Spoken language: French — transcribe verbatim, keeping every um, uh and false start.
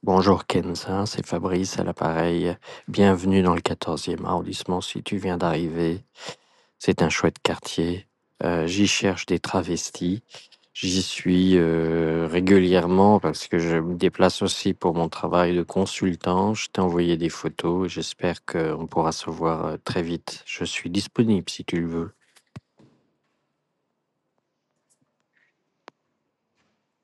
Bonjour Kenza, c'est Fabrice à l'appareil. Bienvenue dans le quatorzième arrondissement si tu viens d'arriver. C'est un chouette quartier. Euh, j'y cherche des travestis. J'y suis euh, régulièrement parce que je me déplace aussi pour mon travail de consultant. Je t'ai envoyé des photos. J'espère qu'on pourra se voir euh, très vite. Je suis disponible si tu le veux.